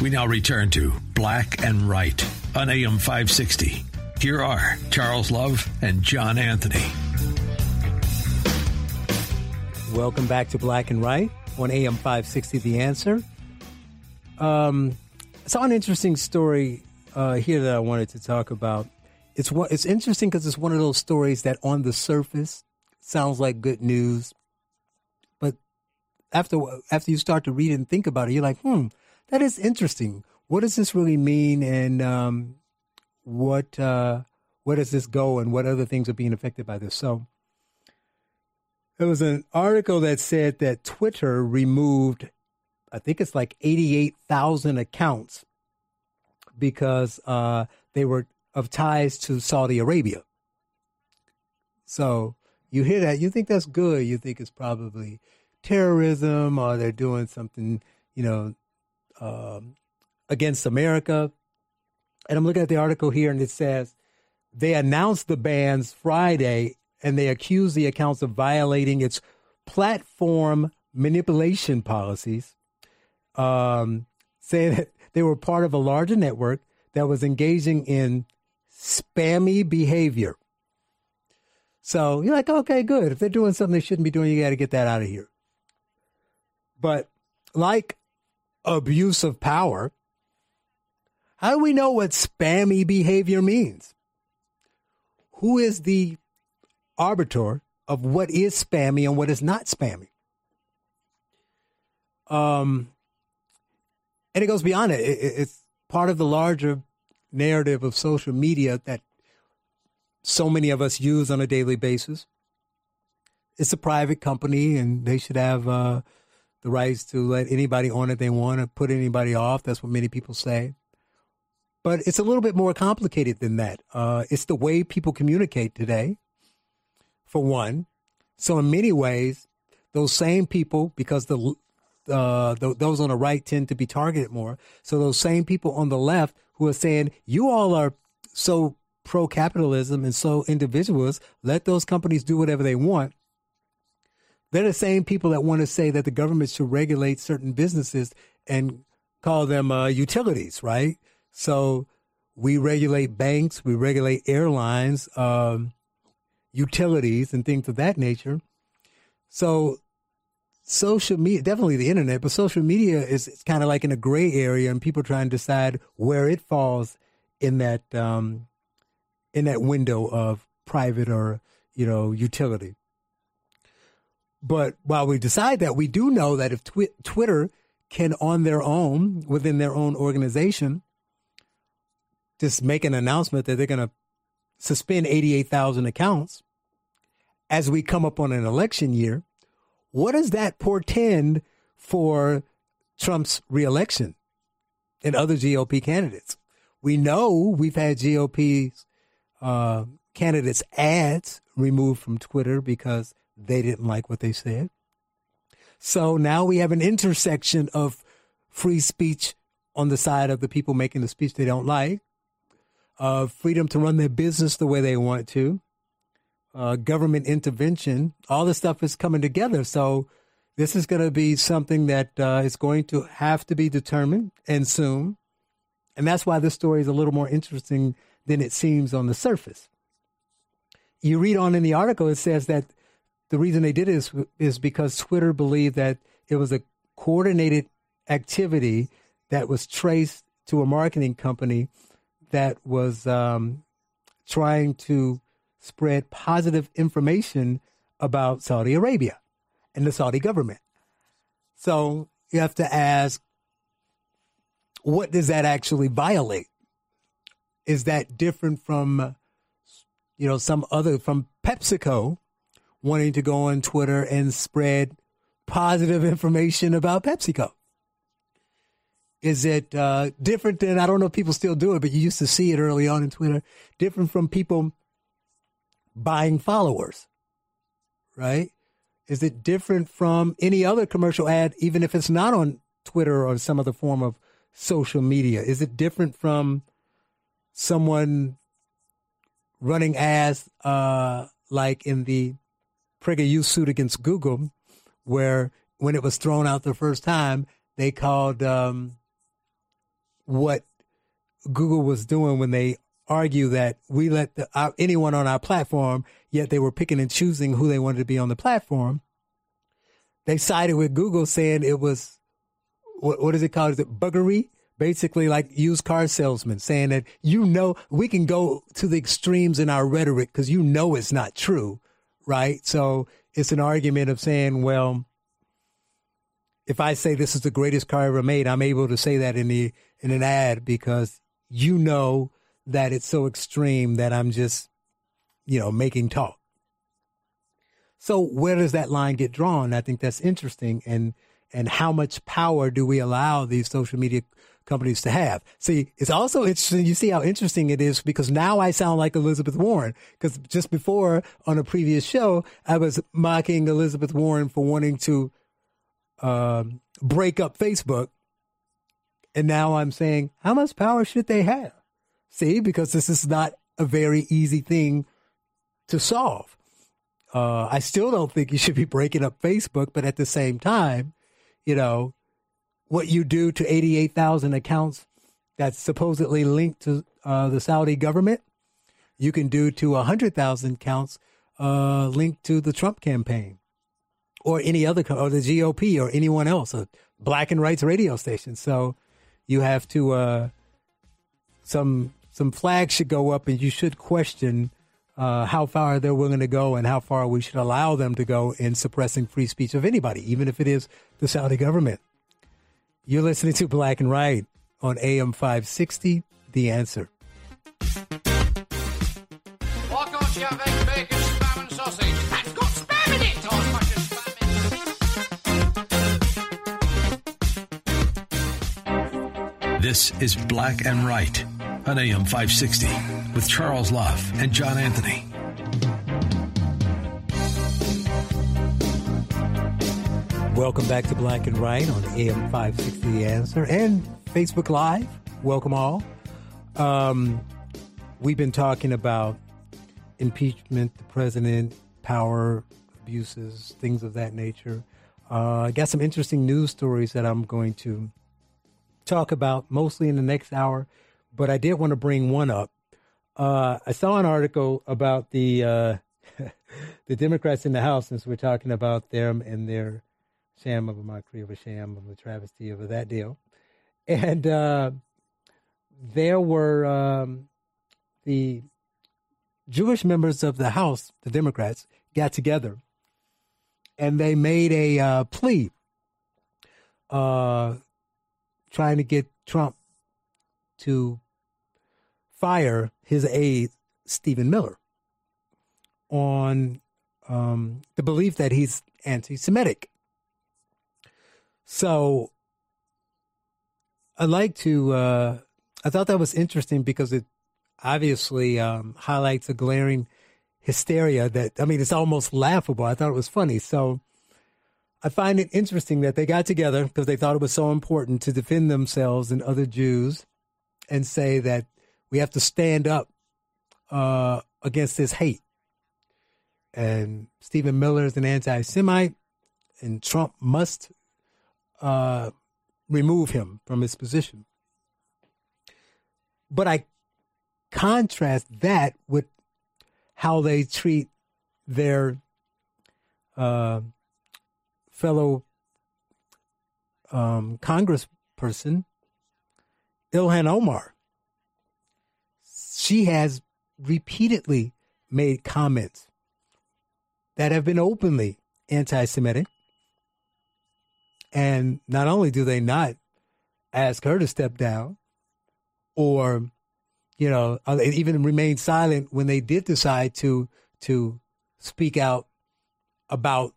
We now return to Black and Right on AM 560. Here are Charles Love and John Anthony. Welcome back to Black and Right on AM 560, The Answer. I saw an interesting story here that I wanted to talk about. It's interesting because it's one of those stories that on the surface sounds like good news. But after you start to read it and think about it, you're like, that is interesting. What does this really mean? And where does this go? And what other things are being affected by this? So there was an article that said that Twitter removed, I think it's like 88,000 accounts because they were of ties to Saudi Arabia. So you hear that, you think that's good. You think it's probably terrorism or they're doing something, against America. And I'm looking at the article here and it says they announced the bans Friday and they accused the accounts of violating its platform manipulation policies, saying that they were part of a larger network that was engaging in spammy behavior. So you're like, okay, good. If they're doing something they shouldn't be doing, you got to get that out of here. But like abuse of power, how do we know what spammy behavior means? Who is the arbiter of what is spammy and what is not spammy? And it goes beyond it. It's part of the larger narrative of social media that so many of us use on a daily basis. It's a private company and they should have the rights to let anybody on it they want to put anybody off. That's what many people say. But it's a little bit more complicated than that. It's the way people communicate today, for one. So in many ways, those same people, because those on the right tend to be targeted more. So those same people on the left who are saying, you all are so pro-capitalism and so individualist, let those companies do whatever they want. They're the same people that want to say that the government should regulate certain businesses and call them utilities, right? So we regulate banks, we regulate airlines, utilities and things of that nature. So social media, definitely the internet, but social media is kind of like in a gray area and people trying to decide where it falls in that window of private or, utility. But while we decide that, we do know that if Twitter can on their own, within their own organization, just make an announcement that they're going to suspend 88,000 accounts as we come up on an election year, what does that portend for Trump's reelection and other GOP candidates? We know we've had GOP candidates' ads removed from Twitter because they didn't like what they said. So now we have an intersection of free speech on the side of the people making the speech they don't like, freedom to run their business the way they want to, government intervention. All this stuff is coming together. So this is going to be something that is going to have to be determined and soon. And that's why this story is a little more interesting than it seems on the surface. You read on in the article, it says that the reason they did it is because Twitter believed that it was a coordinated activity that was traced to a marketing company that was trying to spread positive information about Saudi Arabia and the Saudi government. So you have to ask, what does that actually violate? Is that different from, from PepsiCo wanting to go on Twitter and spread positive information about PepsiCo? Is it different than, I don't know if people still do it, but you used to see it early on in Twitter, different from people buying followers, right? Is it different from any other commercial ad, even if it's not on Twitter or some other form of social media? Is it different from someone running ads like in the PragerU suit against Google, where when it was thrown out the first time, they called what Google was doing when they argue that we let anyone on our platform, yet they were picking and choosing who they wanted to be on the platform. They sided with Google saying it was, what is it called? Is it buggery? Basically like used car salesmen saying that, we can go to the extremes in our rhetoric because it's not true, right? So it's an argument of saying, well, if I say this is the greatest car ever made, I'm able to say that in an ad because that it's so extreme that I'm just, making talk. So where does that line get drawn? I think that's interesting. And how much power do we allow these social media companies to have? See, it's also interesting. You see how interesting it is because now I sound like Elizabeth Warren because just before on a previous show, I was mocking Elizabeth Warren for wanting to break up Facebook. And now I'm saying, how much power should they have? See, because this is not a very easy thing to solve. I still don't think you should be breaking up Facebook, but at the same time, what you do to 88,000 accounts that's supposedly linked to the Saudi government, you can do to 100,000 accounts linked to the Trump campaign or any other, or the GOP or anyone else, a Black and Rights radio station. So you have to, some flags should go up and you should question how far they're willing to go and how far we should allow them to go in suppressing free speech of anybody, even if it is the Saudi government. You're listening to Black and White on AM 560, The Answer. Why can't you have egg, bacon, spam and sausage? That's got spam in it! Oh, as much as spam in. This is Black and White on AM 560 with Charles Love and John Anthony. Welcome back to Black and White on AM 560 The Answer and Facebook Live. Welcome all. We've been talking about impeachment, the president, power abuses, things of that nature. I got some interesting news stories that I'm going to talk about mostly in the next hour, but I did want to bring one up. I saw an article about the the Democrats in the House, since we're talking about them and their sham of a mockery of a sham of a travesty of that deal. And there were the Jewish members of the House, the Democrats, got together and they made a plea trying to get Trump to fire his aide, Stephen Miller, on the belief that he's anti-Semitic. So I thought that was interesting because it obviously highlights a glaring hysteria it's almost laughable. I thought it was funny. So I find it interesting that they got together because they thought it was so important to defend themselves and other Jews and say that we have to stand up against this hate. And Stephen Miller is an anti-Semite, and Trump must remove him from his position. But I contrast that with how they treat their fellow congressperson, Ilhan Omar. She has repeatedly made comments that have been openly anti-Semitic. And not only do they not ask her to step down or, even remain silent when they did decide to speak out about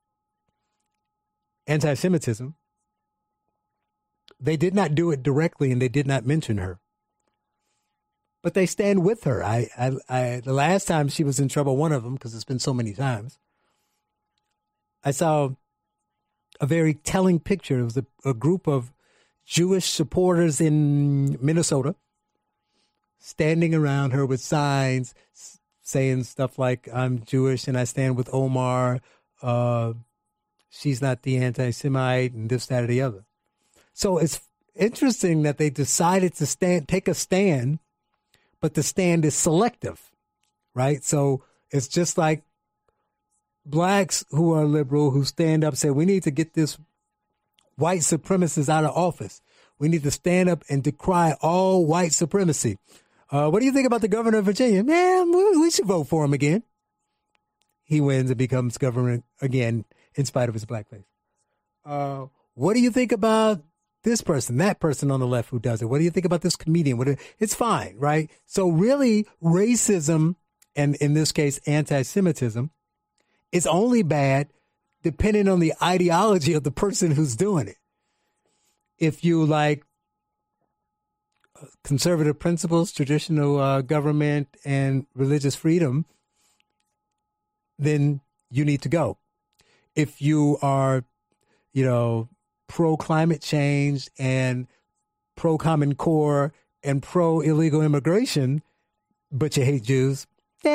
anti-Semitism, they did not do it directly and they did not mention her. But they stand with her. The last time she was in trouble, one of them, because it's been so many times, I saw a very telling picture. It was a group of Jewish supporters in Minnesota standing around her with signs saying stuff like, I'm Jewish and I stand with Omar. She's not the anti-Semite and this, that, or the other. So interesting that they decided to take a stand, but the stand is selective, right? So it's just like blacks who are liberal who stand up, say, we need to get this white supremacist out of office. We need to stand up and decry all white supremacy. What do you think about the governor of Virginia? Man, we should vote for him again. He wins and becomes governor again in spite of his blackface. What do you think about this person, that person on the left who does it? What do you think about this comedian? It's fine, right? So really, racism, and in this case, anti-Semitism, is only bad depending on the ideology of the person who's doing it. If you like conservative principles, traditional government, and religious freedom, then you need to go. If you are, pro-climate change and pro-Common Core and pro-illegal immigration, but you hate Jews,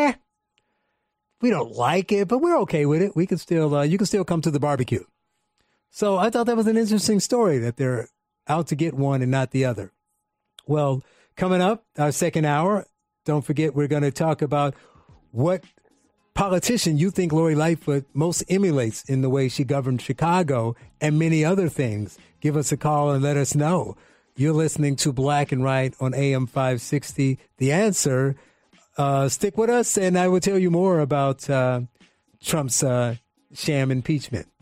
we don't like it, but we're okay with it. We can still, you can still come to the barbecue. So I thought that was an interesting story that they're out to get one and not the other. Well, coming up, our second hour, don't forget we're going to talk about what politician you think Lori Lightfoot most emulates in the way she governed Chicago and many other things. Give us a call and let us know. You're listening to Black and Right on AM 560. The Answer. Stick with us, and I will tell you more about Trump's sham impeachment.